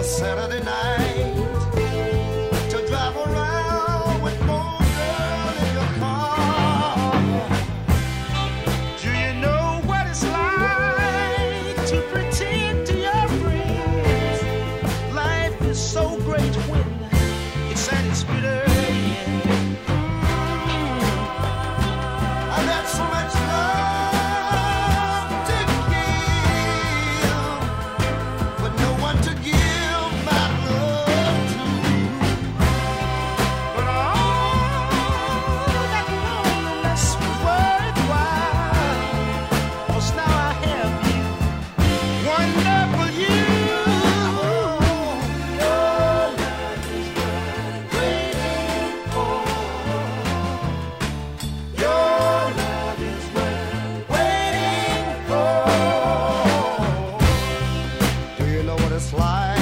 Saturday night to drive around with no girl in your car. Do you know what it's like to pretend to your friends life is so great when it's at its bitter end? I got so much love to give, but no one to give. Fly